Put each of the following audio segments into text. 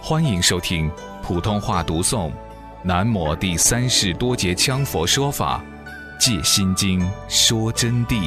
欢迎收听普通话读诵南摩第三世多杰羌佛说法戒心经说真谛。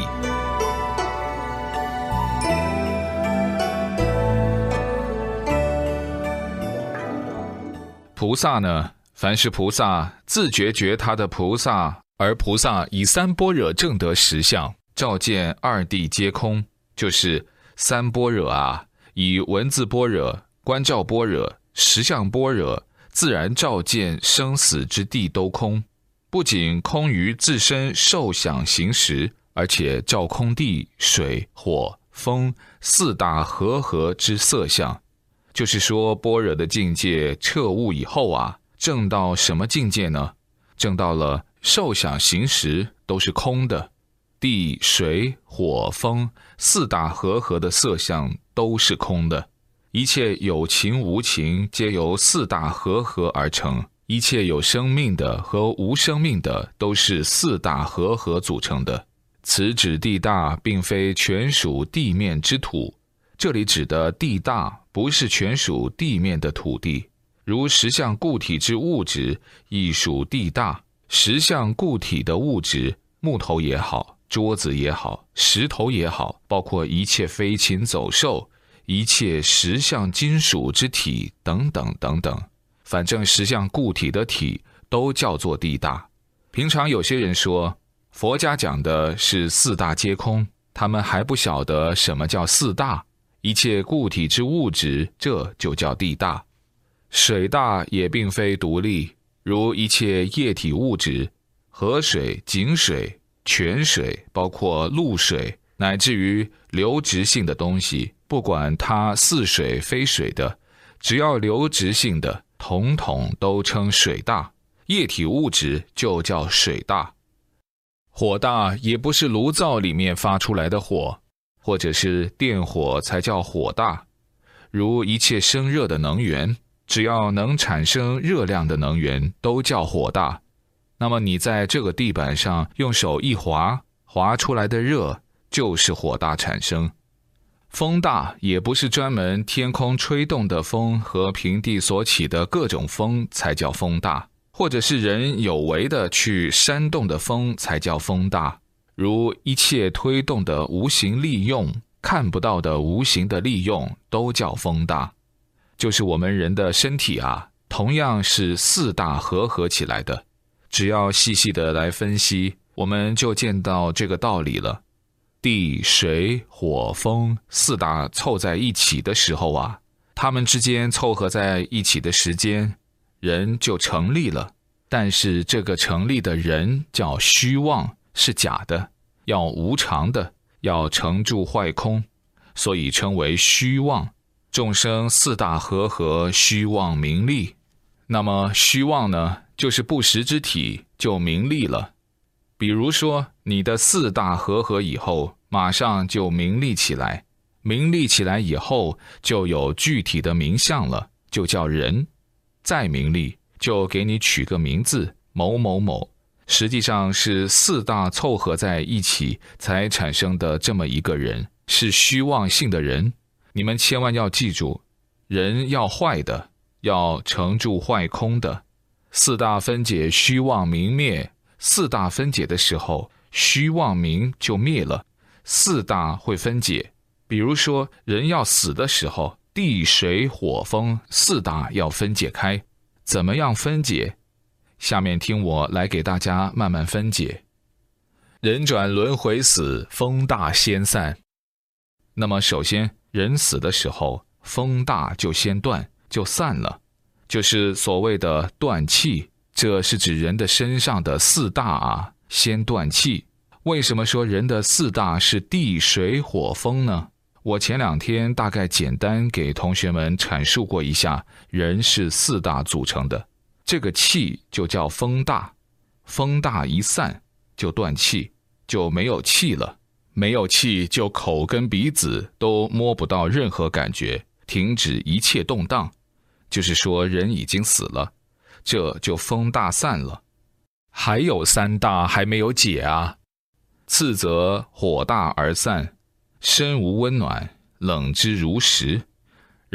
菩萨呢，凡是菩萨自觉他的菩萨，而菩萨以三般若证得实相，照见二谛皆空，就是三般若啊，以文字般若、观照般若、实相般若，自然照见生死之地都空，不仅空于自身受想行识，而且照空地、水、火、风四大和合之色相。就是说般若的境界彻悟以后啊，证到什么境界呢？证到了受想行识都是空的，地、水、火、风四大和合的色相都是空的，一切有情无情皆由四大和合而成，一切有生命的和无生命的都是四大和合组成的。此指地大并非全属地面之土，这里指的地大不是全属地面的土地，如实相固体之物质亦属地大，实相固体的物质，木头也好，桌子也好，石头也好，包括一切飞禽走兽，一切实相金属之体等等等等，反正实相固体的体都叫做地大。平常有些人说佛家讲的是四大皆空，他们还不晓得什么叫四大，一切固体之物质，这就叫地大。水大也并非独立，如一切液体物质，河水、井水、泉水，包括露水，乃至于流质性的东西，不管它似水非水的，只要流质性的，统统都称水大。液体物质就叫水大。火大也不是炉灶里面发出来的火，或者是电火才叫火大。如一切生热的能源，只要能产生热量的能源都叫火大。那么你在这个地板上用手一划，划出来的热就是火大产生。风大也不是专门天空吹动的风和平地所起的各种风才叫风大，或者是人有为的去煽动的风才叫风大。如一切推动的无形利用，看不到的无形的利用都叫风大。就是我们人的身体啊，同样是四大和合起来的，只要细细的来分析，我们就见到这个道理了。地、水、火、风四大凑在一起的时候啊，它们之间凑合在一起的时间，人就成立了。但是这个成立的人叫虚妄，是假的，要无常的，要成住坏空，所以称为虚妄。众生四大和合，虚妄名利。那么虚妄呢，就是不实之体，就名利了。比如说你的四大和合以后，马上就名利起来，名利起来以后就有具体的名相了，就叫人。再名利就给你取个名字某某某，实际上是四大凑合在一起才产生的这么一个人，是虚妄性的人。你们千万要记住，人要坏的，要成住坏空的。四大分解虚妄明灭，四大分解的时候，虚妄明就灭了，四大会分解。比如说人要死的时候，地水火风四大要分解开，怎么样分解？下面听我来给大家慢慢分解。人转轮回死，风大先散。那么首先人死的时候，风大就先断，就散了，就是所谓的断气。这是指人的身上的四大啊，先断气。为什么说人的四大是地水火风呢？我前2天大概简单给同学们阐述过一下，人是四大组成的，这个气就叫风大，风大一散就断气，就没有气了。没有气就口跟鼻子都摸不到任何感觉，停止一切动荡，就是说人已经死了，这就风大散了。还有三大还没有解啊。次则火大而散，身无温暖，冷之如石。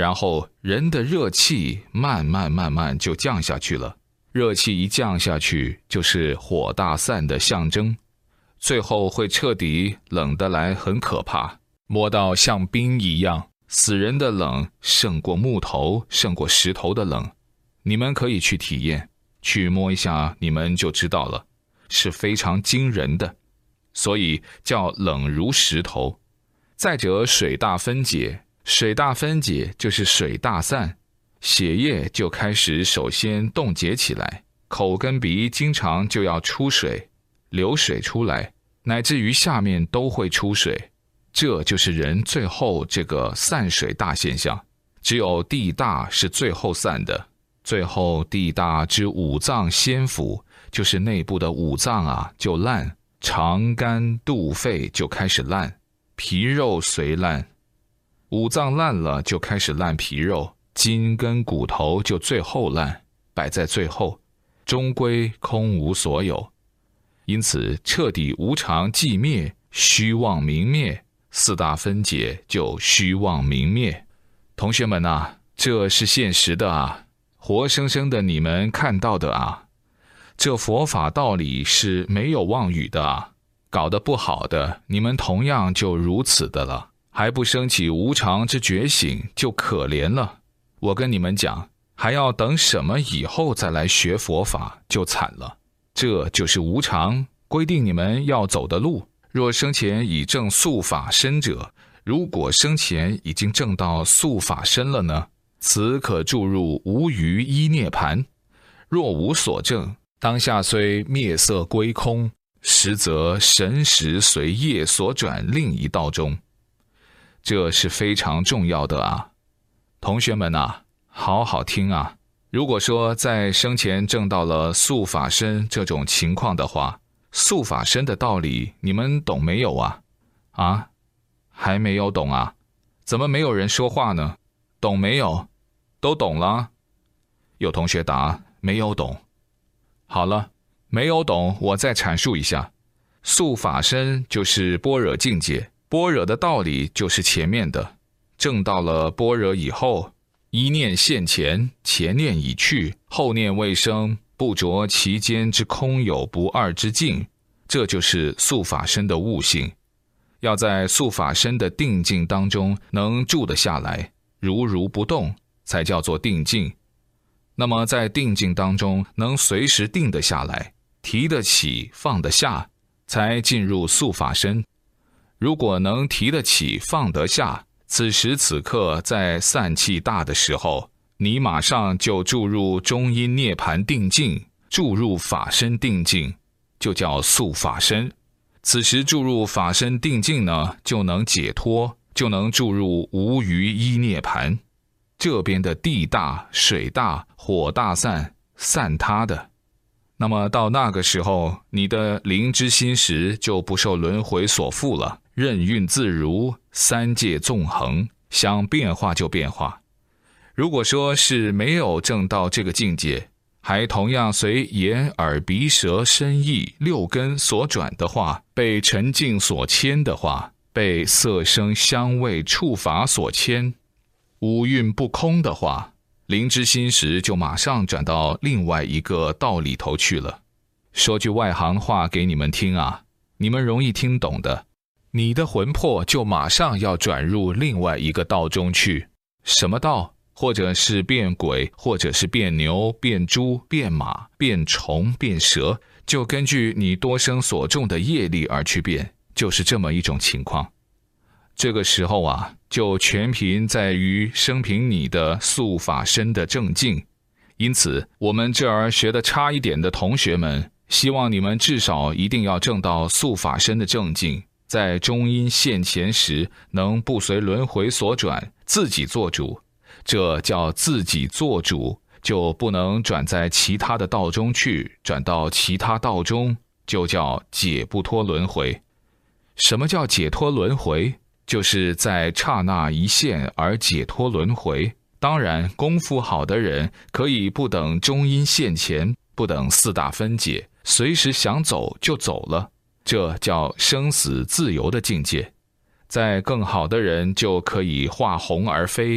然后人的热气慢慢就降下去了。热气一降下去，就是火大散的象征，最后会彻底冷得来，很可怕，摸到像冰一样，死人的冷胜过木头，胜过石头的冷。你们可以去体验，去摸一下，你们就知道了，是非常惊人的，所以叫冷如石头。再者，水大分解，水大分解就是水大散，血液就开始首先冻结起来，口跟鼻经常就要出水，流水出来，乃至于下面都会出水，这就是人最后这个散水大现象。只有地大是最后散的，最后地大之五脏先腐，就是内部的五脏啊就烂，肠肝肚肺就开始烂，皮肉随烂，五脏烂了就开始烂皮肉，筋跟骨头就最后烂，摆在最后，终归空无所有。因此彻底无常寂灭，虚妄明灭，四大分解就虚妄明灭。同学们啊，这是现实的啊，活生生的你们看到的啊，这佛法道理是没有妄语的啊，搞得不好的，你们同样就如此的了，还不升起无常之觉醒，就可怜了。我跟你们讲，还要等什么以后再来学佛法，就惨了。这就是无常，规定你们要走的路。若生前已证速法身者，如果生前已经证到速法身了呢？此可注入无余一涅盘。若无所证，当下虽灭色归空，实则神识随业所转另一道中。这是非常重要的啊，同学们啊，好好听啊。如果说在生前证到了速法身这种情况的话，速法身的道理你们懂没有啊？啊，还没有懂啊？怎么没有人说话呢？懂没有？都懂了？有同学答没有懂。好了，没有懂，我再阐述一下。速法身就是般若境界，般若的道理就是前面的，证到了般若以后，一念现前，前念已去，后念未生，不着其间之空有不二之境，这就是速法身的悟性。要在速法身的定境当中能住得下来，如不动，才叫做定境。那么在定境当中能随时定得下来，提得起放得下，才进入速法身。如果能提得起放得下，此时此刻在散气大的时候，你马上就注入中阴涅盘定境，注入法身定境，就叫速法身。此时注入法身定境呢，就能解脱，就能注入无余一涅盘。这边的地大、水大、火大散，散他的。那么到那个时候，你的灵之心识就不受轮回所缚了，任运自如，三界纵横，想变化就变化。如果说是没有证到这个境界，还同样随眼耳鼻舌身意六根所转的话，被尘境所牵的话，被色声香味触法所牵，五蕴不空的话，灵之心识就马上转到另外一个道里头去了。说句外行话给你们听啊，你们容易听懂的，你的魂魄就马上要转入另外一个道中去。什么道？或者是变鬼，或者是变牛、变猪、变马、变虫、变蛇，就根据你多生所种的业力而去变，就是这么一种情况。这个时候啊，就全凭在于生平你的速法身的正境。因此我们这儿学得差一点的同学们，希望你们至少一定要证到速法身的正境，在中阴现前时能不随轮回所转，自己做主。这叫自己做主，就不能转在其他的道中去，转到其他道中，就叫解不脱轮回。什么叫解脱轮回？就是在刹那一现而解脱轮回。当然功夫好的人可以不等中阴现前，不等四大分解，随时想走就走了，这叫生死自由的境界。在更好的人就可以化虹而飞，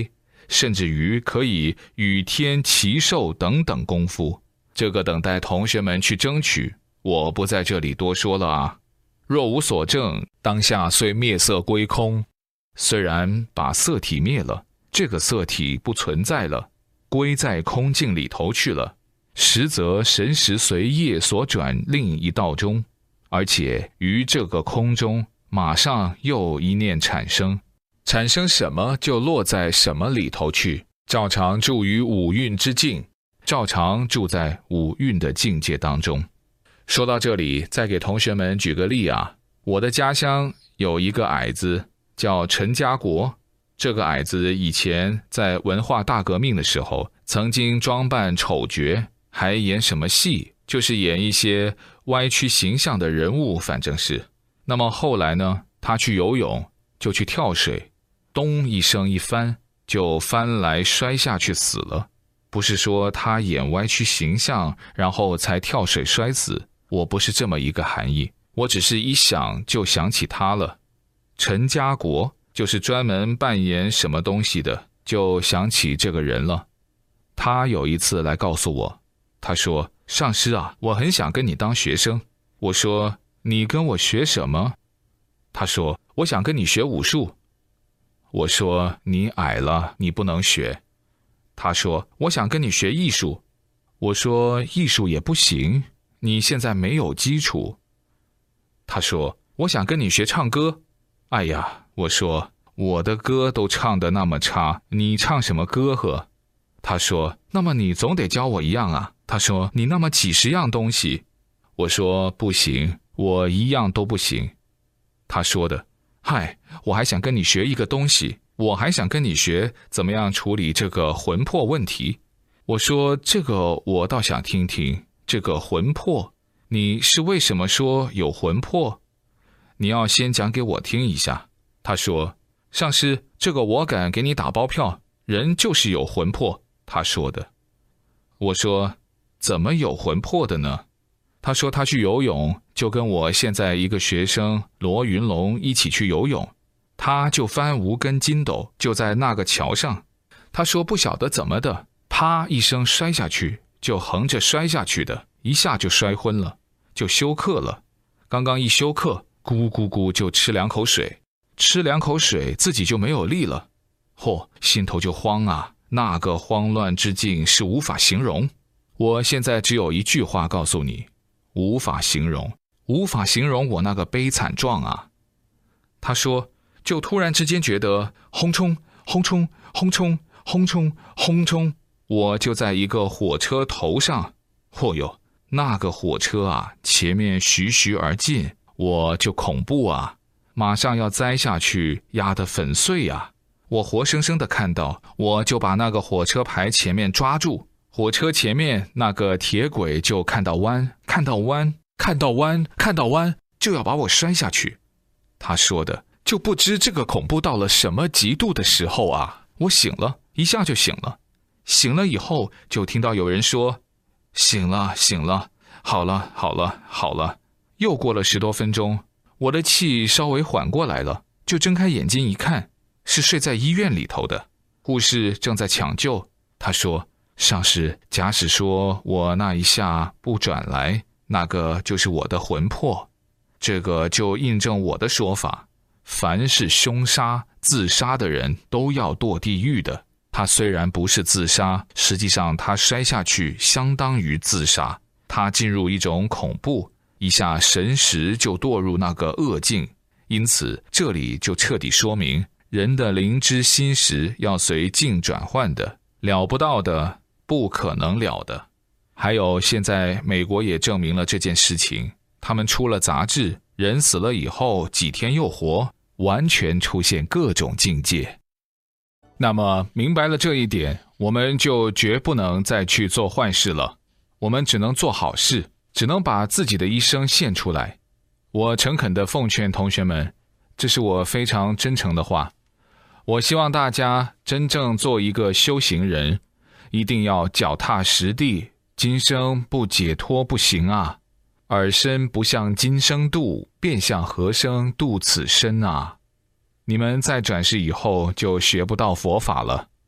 甚至于可以与天齐寿等等功夫，这个等待同学们去争取，我不在这里多说了啊。若无所证，当下虽灭色归空，虽然把色体灭了，这个色体不存在了，归在空境里头去了，实则神识随业所转另一道中，而且于这个空中马上又一念产生，产生什么就落在什么里头去，照常住于五蕴之境，照常住在五蕴的境界当中。说到这里，再给同学们举个例啊，我的家乡有一个矮子叫陈家国，这个矮子以前在文化大革命的时候，曾经装扮丑角，还演什么戏，就是演一些歪曲形象的人物，反正是。那么后来呢，他去游泳，就去跳水，咚一声一翻，就翻来摔下去死了。不是说他演歪曲形象，然后才跳水摔死，我不是这么一个含义，我只是一想就想起他了。陈家国就是专门扮演什么东西的，就想起这个人了。他有一次来告诉我，他说：上师啊，我很想跟你当学生。我说：你跟我学什么？他说：我想跟你学武术。我说：你矮了，你不能学。他说：我想跟你学艺术。我说：艺术也不行，你现在没有基础。他说：我想跟你学唱歌。哎呀，我说：我的歌都唱得那么差，你唱什么歌呵？他说：那么你总得教我一样啊。他说：你那么几十样东西。我说：不行，我一样都不行。他说的：嗨，我还想跟你学一个东西，我还想跟你学怎么样处理这个魂魄问题。我说：这个我倒想听听，这个魂魄，你是为什么说有魂魄？你要先讲给我听一下。他说：上师，这个我敢给你打包票，人就是有魂魄。他说的。我说：怎么有魂魄的呢？他说他去游泳，就跟我现在一个学生罗云龙一起去游泳，他就翻无根筋斗，就在那个桥上。他说不晓得怎么的，啪一声摔下去，就横着摔下去的，一下就摔昏了，就休克了。刚刚一休克，咕咕咕就吃2口水，吃2口水自己就没有力了。嚯，心头就慌啊，那个慌乱之境是无法形容。我现在只有一句话告诉你，无法形容，无法形容我那个悲惨状啊。他说，就突然之间觉得轰冲轰冲轰冲轰冲轰冲，我就在一个火车头上。嚯哟，那个火车啊，前面徐徐而进，我就恐怖啊，马上要栽下去，压得粉碎啊。我活生生的看到，我就把那个火车牌前面抓住，火车前面那个铁轨就看到弯，看到弯，看到弯，看到弯，就要把我摔下去。他说的，就不知这个恐怖到了什么极度的时候啊。我醒了，一下就醒了。醒了以后，就听到有人说：醒了，醒了，好了，好了，好了。又过了10多分钟，我的气稍微缓过来了，就睁开眼睛一看，是睡在医院里头的，护士正在抢救。他说：上师，假使说我那一下不转来，那个就是我的魂魄。这个就印证我的说法，凡是凶杀、自杀的人都要堕地狱的。他虽然不是自杀，实际上他摔下去相当于自杀，他进入一种恐怖，一下神识就堕入那个恶境。因此这里就彻底说明，人的灵知心识要随境转换的，了不到的，不可能了的。还有现在美国也证明了这件事情，他们出了杂志，人死了以后几天又活，完全出现各种境界。那么明白了这一点，我们就绝不能再去做坏事了，我们只能做好事，只能把自己的一生献出来。我诚恳地奉劝同学们，这是我非常真诚的话，我希望大家真正做一个修行人，一定要脚踏实地，今生不解脱不行啊，尔身不向今生度，便向何生度此身啊。你们在转世以后就学不到佛法了，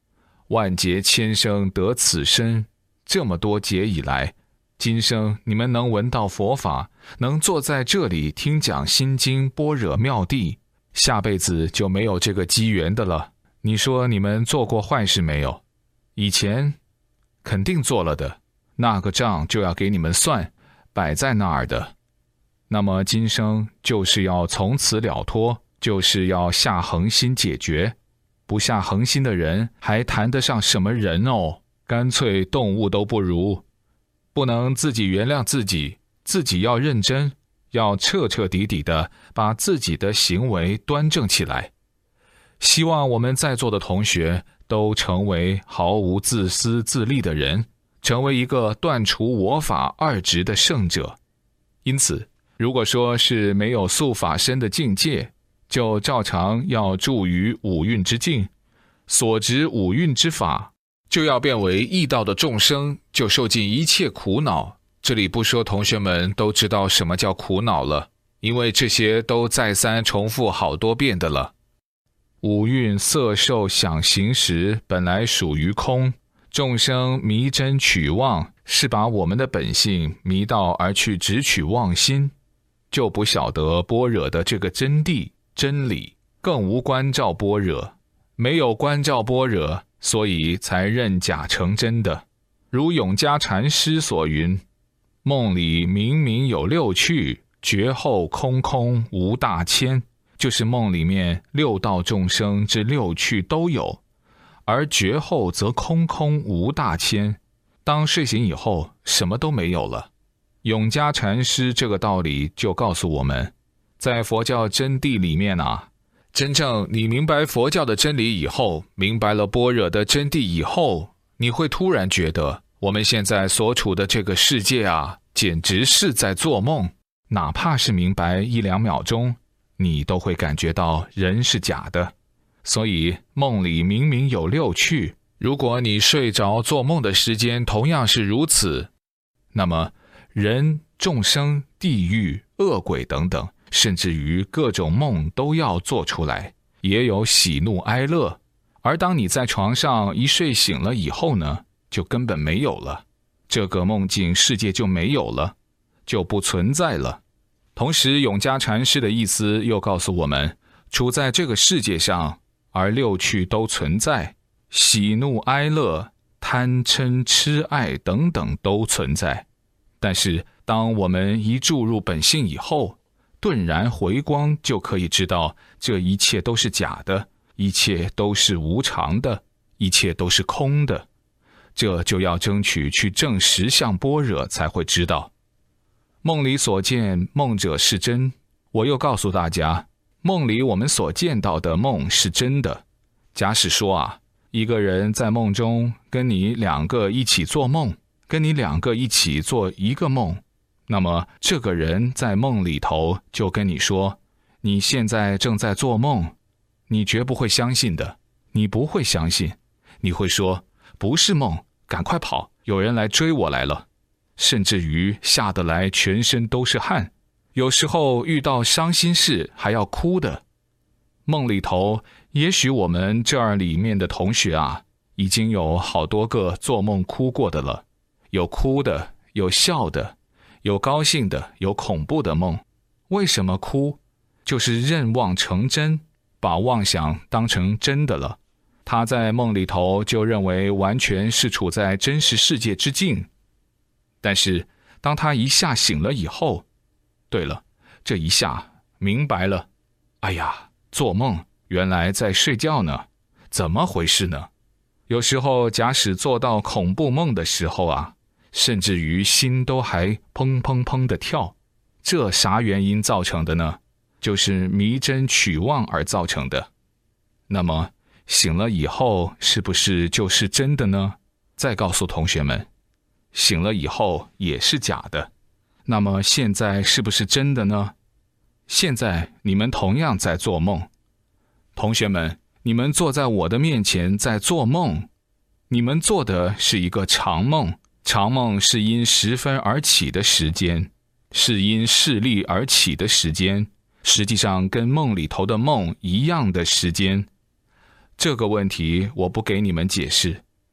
万劫千生得此身，这么多劫以来，今生你们能闻到佛法，能坐在这里听讲心经般若妙谛，下辈子就没有这个机缘的了。你说你们做过坏事没有？以前肯定做了的，那个账就要给你们算，摆在那儿的。那么今生就是要从此了脱，就是要下恒心解决。不下恒心的人还谈得上什么人哦？干脆动物都不如。不能自己原谅自己，自己要认真，要彻彻底底的把自己的行为端正起来。希望我们在座的同学都成为毫无自私自利的人，成为一个断除我法二执的圣者。因此，如果说是没有速法身的境界，就照常要住于五蕴之境，所执五蕴之法，就要变为异道的众生，就受尽一切苦恼。这里不说同学们都知道什么叫苦恼了，因为这些都再三重复好多遍的了。五蕴色受想行识本来属于空，众生迷真取妄，是把我们的本性迷到而去只取妄心，就不晓得般若的这个真谛真理，更无关照般若。没有关照般若，所以才认假成真的。如永嘉禅师所云，梦里明明有六趣，觉后空空无大千，就是梦里面六道众生之六趣都有，而觉后则空空无大千。当睡醒以后，什么都没有了。永嘉禅师这个道理就告诉我们，在佛教真谛里面啊，真正你明白佛教的真理以后，明白了般若的真谛以后，你会突然觉得我们现在所处的这个世界啊，简直是在做梦。哪怕是明白一两秒钟，你都会感觉到人是假的。所以梦里明明有六趣，如果你睡着做梦的时间同样是如此，那么人、众生、地狱、恶鬼等等，甚至于各种梦都要做出来，也有喜怒哀乐。而当你在床上一睡醒了以后呢，就根本没有了，这个梦境世界就没有了，就不存在了。同时永嘉禅师的意思又告诉我们，处在这个世界上，而六趣都存在，喜怒哀乐、贪嗔痴爱等等都存在。但是当我们一注入本性以后，顿然回光，就可以知道这一切都是假的，一切都是无常的，一切都是空的。这就要争取去证实相般若，才会知道梦里所见梦者是真。我又告诉大家，梦里我们所见到的梦是真的。假使说啊，一个人在梦中跟你两个一起做梦，跟你两个一起做一个梦，那么这个人在梦里头就跟你说，你现在正在做梦，你绝不会相信的，你不会相信，你会说不是梦，赶快跑，有人来追我来了，甚至于吓得来全身都是汗，有时候遇到伤心事还要哭的。梦里头，也许我们这儿里面的同学啊，已经有好多个做梦哭过的了，有哭的，有笑的，有高兴的，有恐怖的梦。为什么哭？就是认妄成真，把妄想当成真的了。他在梦里头就认为完全是处在真实世界之境，但是当他一下醒了以后，对了，这一下明白了，哎呀，做梦原来在睡觉呢，怎么回事呢？有时候假使做到恐怖梦的时候啊，甚至于心都还砰砰砰的跳，这啥原因造成的呢？就是迷真取妄而造成的。那么醒了以后是不是就是真的呢？再告诉同学们，醒了以后也是假的。那么现在是不是真的呢？现在你们同样在做梦。同学们，你们坐在我的面前在做梦，你们做的是一个长梦，长梦是因时分而起的时间，是因势力而起的时间，实际上跟梦里头的梦一样的时间。这个问题我不给你们解释，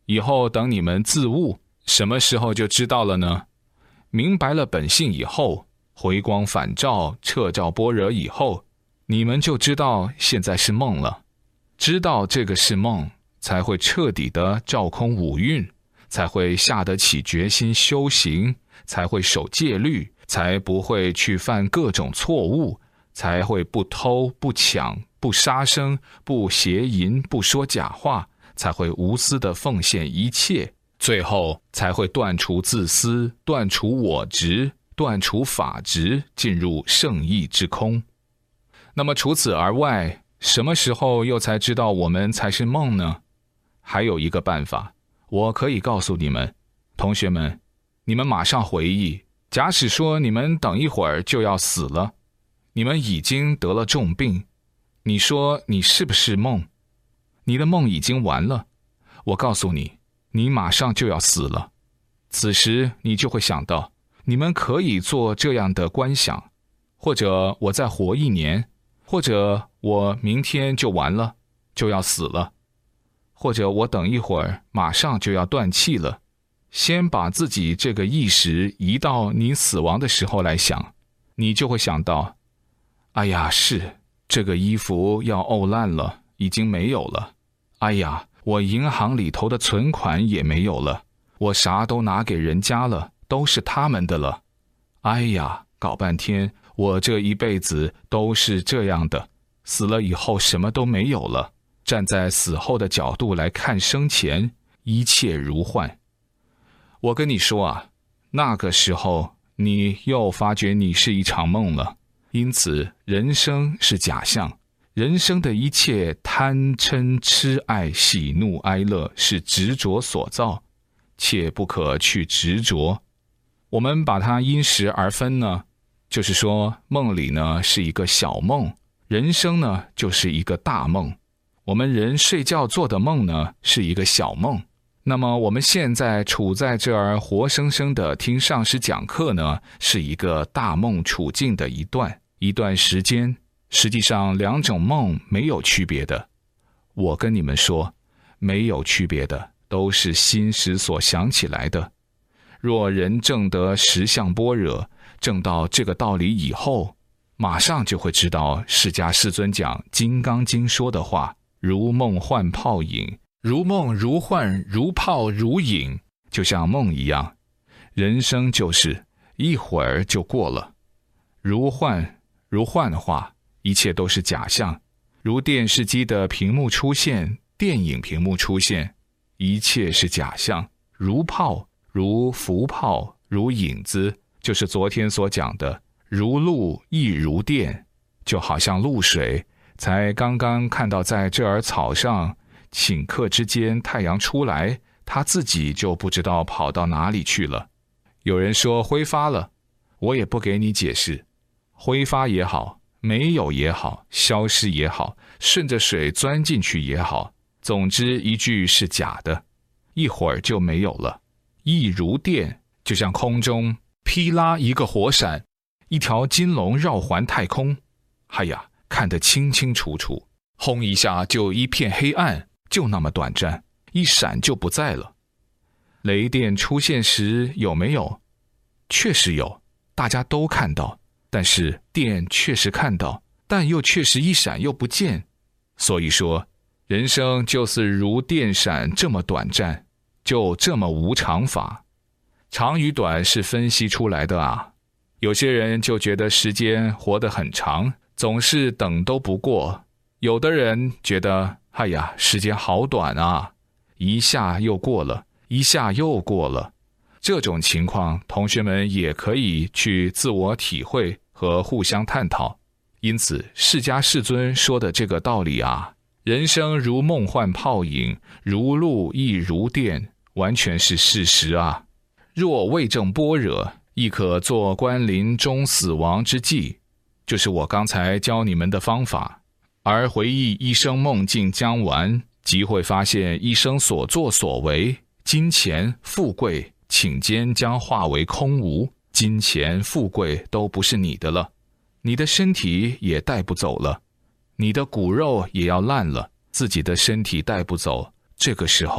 以后等你们自悟，什么时候就知道了呢？明白了本性以后，回光返照，彻照般若以后，你们就知道现在是梦了。知道这个是梦，才会彻底的照空五蕴，才会下得起决心修行，才会守戒律，才不会去犯各种错误，才会不偷不抢不杀生不邪淫不说假话，才会无私的奉献一切，最后才会断除自私，断除我执，断除法执，进入圣意之空。那么除此而外，什么时候又才知道我们才是梦呢？还有一个办法，我可以告诉你们，同学们，你们马上回忆，假使说你们等一会儿就要死了，你们已经得了重病，你说你是不是梦？你的梦已经完了，我告诉你，你马上就要死了。此时你就会想到，你们可以做这样的观想，或者我再活1年，或者我明天就完了，就要死了，或者我等一会儿马上就要断气了。先把自己这个意识移到你死亡的时候来想，你就会想到，哎呀，是这个衣服要沤烂了，已经没有了。哎呀，我银行里头的存款也没有了，我啥都拿给人家了，都是他们的了。哎呀，搞半天我这一辈子都是这样的，死了以后什么都没有了。站在死后的角度来看生前，一切如幻。我跟你说啊，那个时候你又发觉你是一场梦了。因此人生是假象，人生的一切贪嗔痴爱喜怒哀乐是执着所造，切不可去执着。我们把它因时而分呢，就是说梦里呢是一个小梦，人生呢就是一个大梦。我们人睡觉做的梦呢是一个小梦，那么我们现在处在这儿活生生的听上师讲课呢，是一个大梦处境的一段时间。实际上两种梦没有区别的，我跟你们说，没有区别的，都是心识所想起来的。若人证得实相般若，证到这个道理以后，马上就会知道释迦世尊讲《金刚经》说的话，如梦幻泡影，如梦如幻，如泡如影，就像梦一样。人生就是一会儿就过了。如幻的话，一切都是假象，如电视机的屏幕出现，电影屏幕出现，一切是假象。如泡，如浮泡，如影子，就是昨天所讲的如露亦如电，就好像露水，才刚刚看到在这儿草上顷刻之间太阳出来，它自己就不知道跑到哪里去了。有人说挥发了，我也不给你解释，挥发也好，没有也好，消失也好，顺着水钻进去也好，总之一句是假的，一会儿就没有了。亦如电，就像空中噼啦一个火闪，一条金龙绕环太空，哎呀，看得清清楚楚，轰一下就一片黑暗，就那么短暂，一闪就不在了。雷电出现时有没有？确实有，大家都看到，但是电确实看到，但又确实一闪又不见。所以说，人生就是如电闪这么短暂，就这么无常法。长与短是分析出来的啊。有些人就觉得时间活得很长，总是等都不过。有的人觉得，哎呀，时间好短啊，一下又过了，一下又过了。这种情况，同学们也可以去自我体会和互相探讨。因此，释迦世尊说的这个道理啊，人生如梦幻泡影，如露亦如电，完全是事实啊。若未证般若，亦可作观临终死亡之际，就是我刚才教你们的方法。而回忆一生梦境将完，即会发现一生所作所为，金钱富贵顷间将化为空无，金钱富贵都不是你的了，你的身体也带不走了，你的骨肉也要烂了，自己的身体带不走，这个时候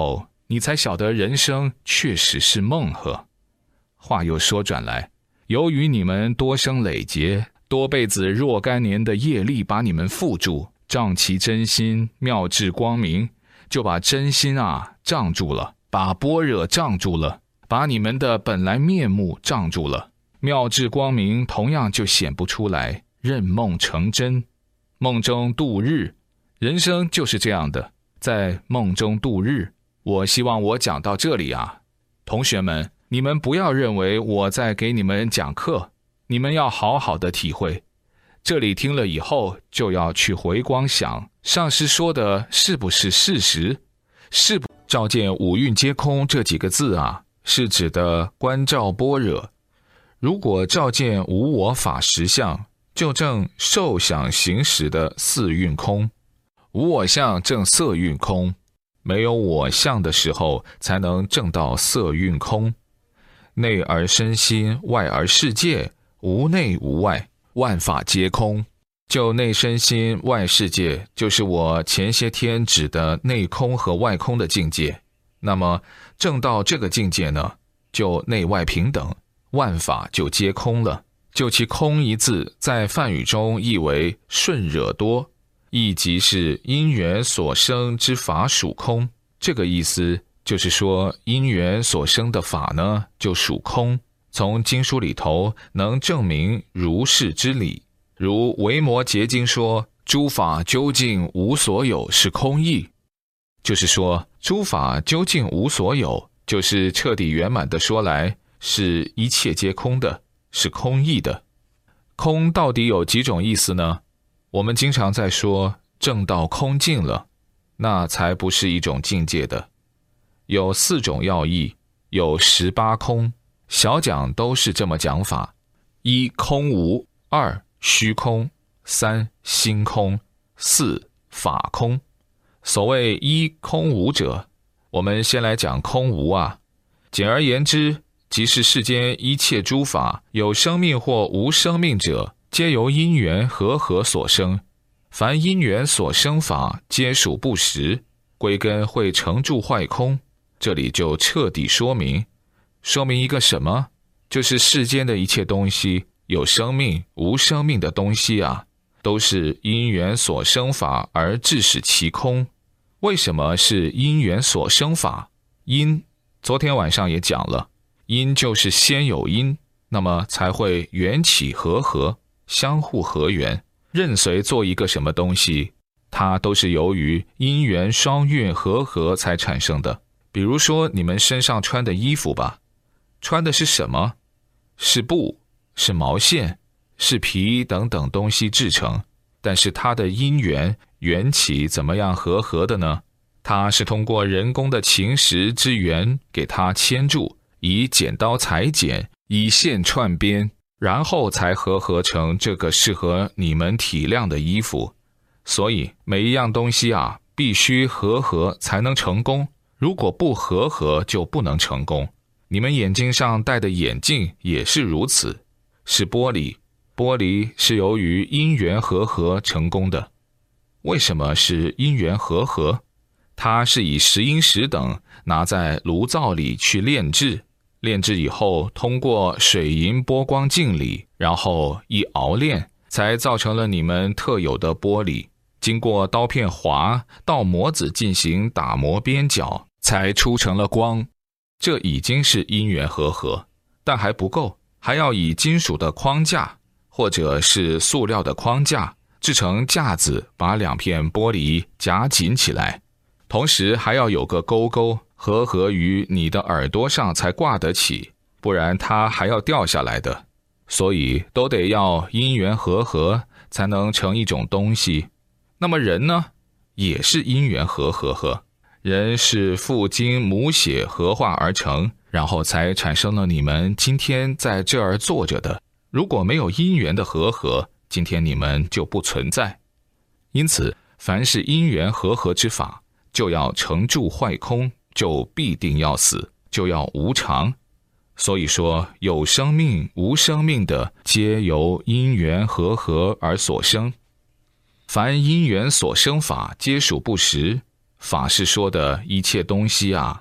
你才晓得人生确实是梦呵。话又说转来，由于你们多生累劫，多辈子若干年的业力把你们缚住，障其真心，妙智光明，就把真心障住了，把般若障住了，把你们的本来面目障住了，妙智光明同样就显不出来，任梦成真，梦中度日。人生就是这样的，在梦中度日。我希望我讲到这里同学们，你们不要认为我在给你们讲课，你们要好好的体会。这里听了以后，就要去回光想，上师说的是不是事实？是不？照见五蕴皆空这几个字是指的观照般若。如果照见无我法实相，就证受想行识的四蕴空。无我相证色蕴空，没有我相的时候，才能证到色蕴空。内而身心，外而世界，无内无外，万法皆空。就内身心外世界，就是我前些天指的内空和外空的境界。那么证到这个境界呢，就内外平等，万法就皆空了。就其空一字，在梵语中译为顺惹多，亦即是因缘所生之法属空。这个意思就是说，因缘所生的法呢，就属空。从经书里头能证明如是之理。如维摩诘经说，诸法究竟无所有是空义，就是说诸法究竟无所有，就是彻底圆满的说来，是一切皆空的，是空义的。空到底有几种意思呢？我们经常在说证到空境了，那才不是一种境界的。有4种要义，有18空，小讲都是这么讲法。1空无，2虚空，3心空，4法空。所谓1空无者，我们先来讲空无简而言之，即是世间一切诸法，有生命或无生命者，皆由因缘和合所生。凡因缘所生法，皆属不实，归根会成住坏空。这里就彻底说明一个什么？就是世间的一切东西，有生命无生命的东西都是因缘所生法而致使其空。为什么是因缘所生法？因，昨天晚上也讲了，因就是先有因，那么才会缘起和合，相互合缘。任随做一个什么东西，它都是由于因缘双运和合才产生的。比如说你们身上穿的衣服吧，穿的是什么？是布，是毛线，是皮等等东西制成。但是它的因缘缘起怎么样和合的呢？它是通过人工的琴石之缘给它牵住，以剪刀裁剪，以线串边，然后才和合成这个适合你们体量的衣服。所以每一样东西必须和合才能成功，如果不和合就不能成功。你们眼睛上戴的眼镜也是如此，是玻璃，玻璃是由于因缘和合成功的。为什么是因缘和合？它是以石英石等拿在炉灶里去炼制，炼制以后通过水银波光镜里，然后一熬炼，才造成了你们特有的玻璃。经过刀片划到模子进行打磨边角，才出成了光。这已经是因缘和合，但还不够，还要以金属的框架或者是塑料的框架制成架子，把2片玻璃夹紧起来，同时还要有个钩钩和合于你的耳朵上才挂得起，不然它还要掉下来的。所以都得要因缘和合才能成一种东西。那么人呢，也是因缘和合，人是父精母血合化而成，然后才产生了你们今天在这儿坐着的。如果没有因缘的和合，今天你们就不存在。因此凡是因缘和合之法，就要成住坏空，就必定要死，就要无常。所以说有生命无生命的，皆由因缘和合而所生。凡因缘所生法，皆属不实。法是说的一切东西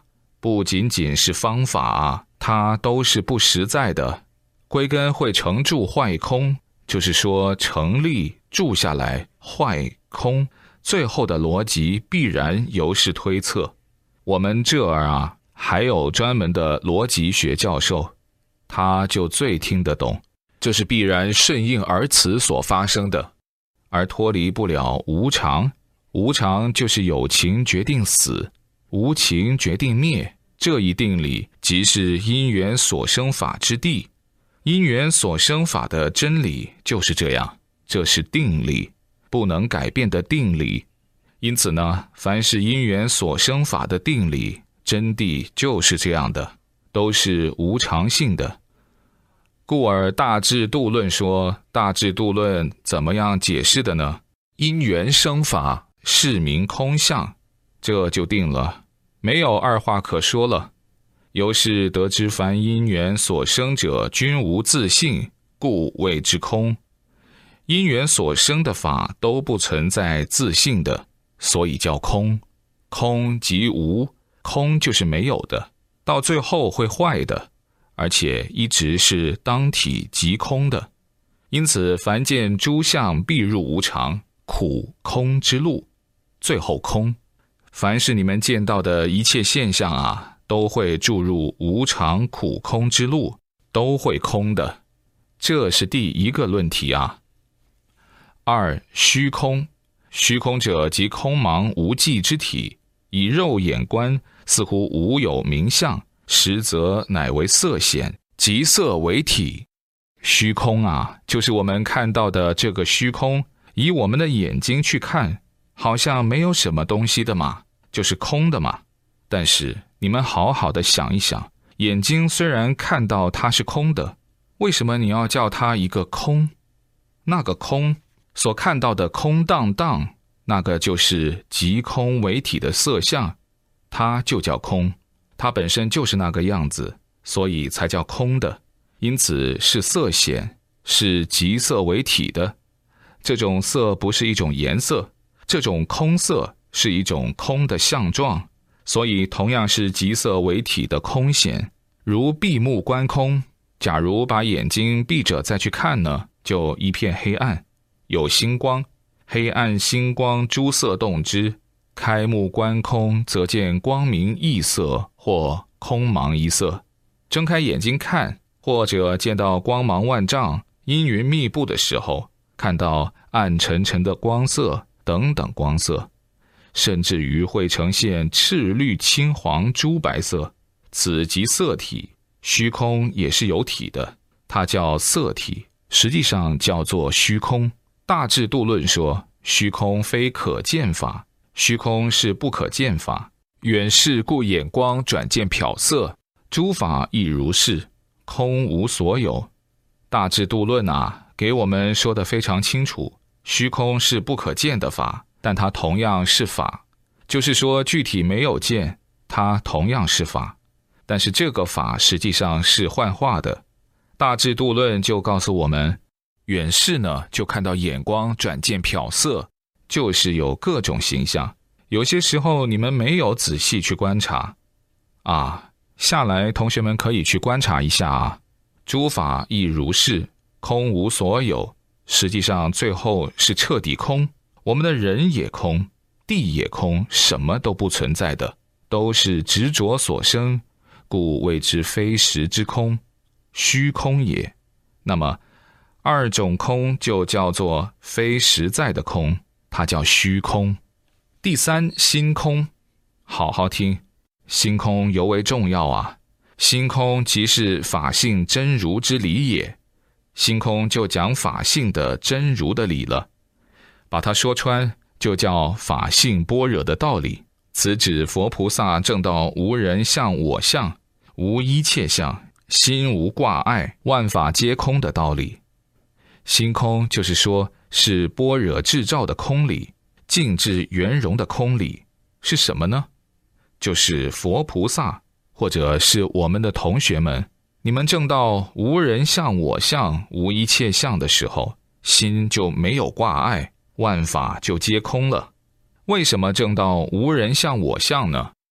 不仅仅是方法啊，它都是不实在的。归根会成住坏空，就是说成立住下来，坏空，最后的逻辑必然由是推测。我们这儿啊，还有专门的逻辑学教授，他就最听得懂，这是必然顺应而此所发生的，而脱离不了无常。无常就是有情决定死，无情决定灭，这一定理即是因缘所生法之谛。因缘所生法的真理就是这样，这是定理，不能改变的定理。因此呢，凡是因缘所生法的定理，真谛就是这样的，都是无常性的。故而大智度论说，大智度论怎么样解释的呢？因缘生法，是名空相，这就定了，没有二话可说了。由是得知凡因缘所生者均无自性，故谓之空。因缘所生的法都不存在自性的，所以叫空。空即无，空就是没有的，到最后会坏的，而且一直是当体即空的。因此凡见诸相必入无常、苦、空之路，最后空。凡是你们见到的一切现象啊，都会注入无常苦空之路，都会空的。这是第一个论题啊。二、虚空。虚空者即空茫无际之体，以肉眼观，似乎无有名相，实则乃为色显，即色为体。虚空啊，就是我们看到的这个虚空，以我们的眼睛去看，好像没有什么东西的嘛，就是空的嘛。但是你们好好的想一想，眼睛虽然看到它是空的，为什么你要叫它一个空？那个空所看到的空荡荡，那个就是即空为体的色相，它就叫空，它本身就是那个样子，所以才叫空的。因此是色显，是即色为体的。这种色不是一种颜色，这种空色是一种空的相状，所以同样是即色为体的空显。如闭目观空，假如把眼睛闭着再去看呢，就一片黑暗，有星光，黑暗星光诸色动之。开目观空，则见光明异色，或空茫一色。睁开眼睛看，或者见到光芒万丈、阴云密布的时候，看到暗沉沉的光色等等光色，甚至于会呈现赤绿青黄朱白色，此即色体。虚空也是有体的，它叫色体，实际上叫做虚空。大智度论说，虚空非可见法，虚空是不可见法，远视故眼光转见瞟色，诸法亦如是，空无所有。大智度论啊，给我们说得非常清楚，虚空是不可见的法，但它同样是法，就是说具体没有见，它同样是法，但是这个法实际上是幻化的。大智度论就告诉我们，远视呢，就看到眼光转见瞟色，就是有各种形象，有些时候你们没有仔细去观察啊，下来同学们可以去观察一下啊。诸法亦如是，空无所有，实际上最后是彻底空，我们的人也空，地也空，什么都不存在的，都是执着所生，故谓之非实之空，虚空也。那么二种空就叫做非实在的空，它叫虚空。第三，心空。好好听，心空尤为重要啊。心空即是法性真如之理也，心空就讲法性的真如的理了，把它说穿就叫法性般若的道理。此指佛菩萨证到无人相我相，无一切相，心无挂碍，万法皆空的道理。心空就是说是般若智照的空理，净智圆融的空理。是什么呢？就是佛菩萨或者是我们的同学们，你们证到无人相我相，无一切相的时候，心就没有挂碍，万法就皆空了。为什么证到无人相我相呢？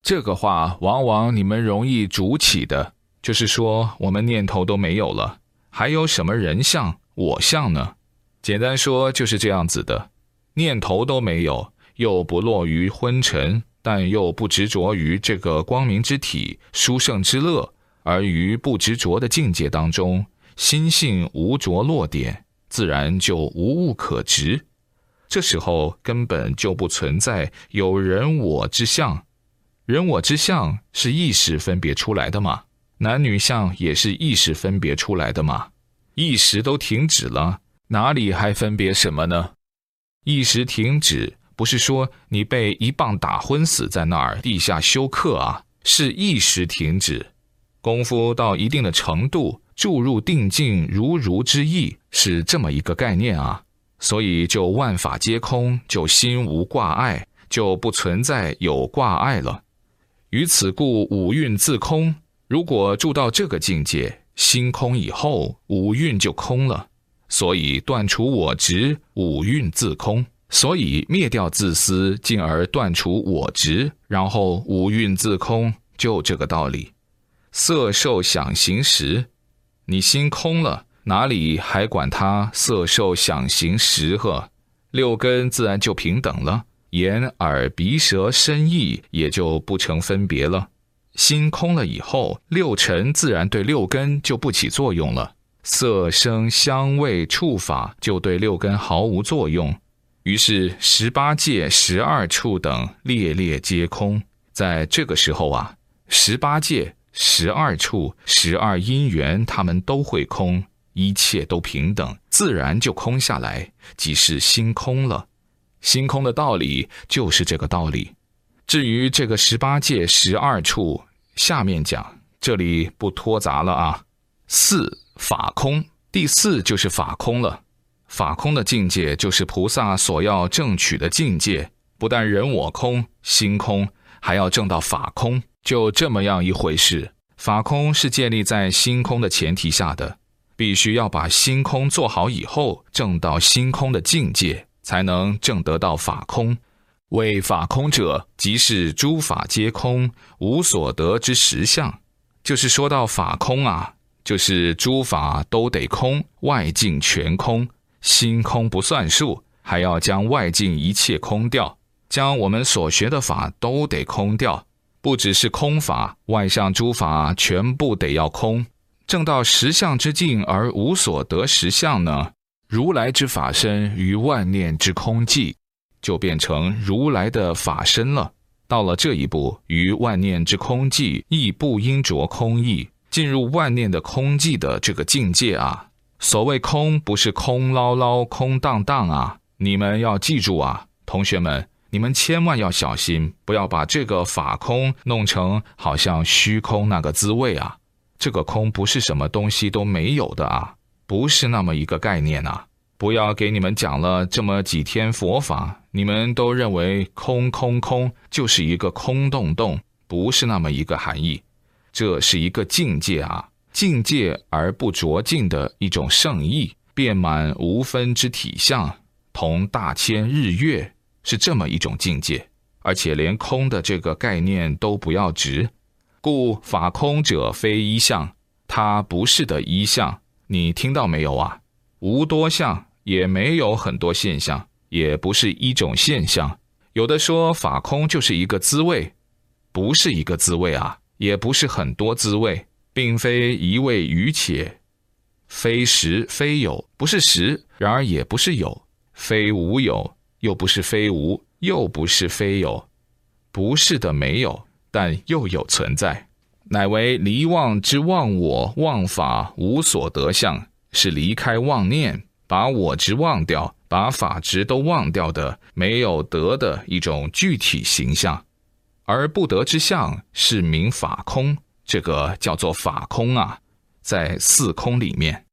这个话往往你们容易主起的，就是说我们念头都没有了，还有什么人相、我相呢？简单说就是这样子的，念头都没有，又不落于昏沉，但又不执着于这个光明之体、殊胜之乐，而于不执着的境界当中，心性无着落点，自然就无物可执。这时候根本就不存在有人我之相，人我之相是意识分别出来的嘛，男女相也是意识分别出来的嘛，意识都停止了，哪里还分别什么呢？意识停止不是说你被一棒打昏死在那儿地下休克啊，是意识停止。功夫到一定的程度，注入定境如之意，是这么一个概念啊。所以就万法皆空，就心无挂碍，就不存在有挂碍了。于此故五蕴自空，如果住到这个境界，心空以后，五蕴就空了。所以断除我执，五蕴自空。所以灭掉自私，进而断除我执，然后五蕴自空，就这个道理。色受想行识，你心空了，哪里还管它色受想行识呵？六根自然就平等了，眼耳鼻舌身意也就不成分别了。心空了以后，六尘自然对六根就不起作用了，色声香味触法就对六根毫无作用。于是18界12处等列列皆空。在这个时候啊，18界12处12因缘它们都会空，一切都平等，自然就空下来，即是心空了。心空的道理就是这个道理。至于这个18界12处，下面讲，这里不拖杂了啊。4法空，第4就是法空了。法空的境界就是菩萨所要证取的境界，不但人我空、心空，还要证到法空，就这么样一回事。法空是建立在心空的前提下的，必须要把心空做好以后，证到心空的境界，才能证得到法空。为法空者，即是诸法皆空，无所得之实相。就是说到法空啊，就是诸法都得空，外境全空，心空不算数，还要将外境一切空掉，将我们所学的法都得空掉。不只是空法，外相诸法全部得要空。证到实相之境而无所得实相呢，如来之法身于万念之空寂，就变成如来的法身了。到了这一步，于万念之空寂，亦不应着空义，进入万念的空寂的这个境界啊。所谓空，不是空捞捞、空荡荡啊，你们要记住啊，同学们，你们千万要小心，不要把这个法空弄成好像虚空那个滋味啊。这个空不是什么东西都没有的啊，不是那么一个概念啊。不要给你们讲了这么几天佛法，你们都认为空空空就是一个空洞洞，不是那么一个含义。这是一个境界啊，境界而不着境的一种圣意，遍满无分之体相，同大千日月，是这么一种境界。而且连空的这个概念都不要执，故法空者非一相，它不是的一相。你听到没有啊？无多相，也没有很多现象，也不是一种现象。有的说法空就是一个滋味，不是一个滋味啊，也不是很多滋味，并非一味余且。非实非有，不是实，然而也不是有；非无有，又不是非无，又不是非有。不是的没有，但又有存在，乃为离妄之忘我、忘法、无所得相，是离开妄念，把我执忘掉，把法执都忘掉的没有得的一种具体形象。而不得之相是名法空，这个叫做法空啊，在四空里面。